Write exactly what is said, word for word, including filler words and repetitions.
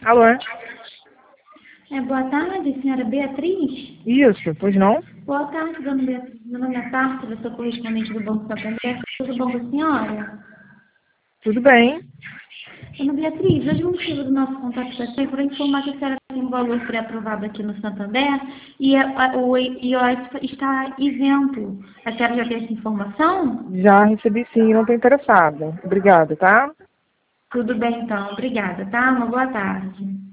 Alô? É, boa tarde, senhora Beatriz. Isso, pois não? Boa tarde, dona Beatriz. Meu nome é Tárcia, eu sou correspondente do Banco Santander. Tudo bom com a senhora? Tudo bem. Dona Beatriz, hoje o motivo do nosso contato é para informar que a senhora tem um valor pré-aprovado aqui no Santander e a, a, o I O S está isento. A senhora já tem essa informação? Já recebi sim, não estou interessada. Obrigada, tá? Tudo bem, então. Obrigada, tá? Uma boa tarde.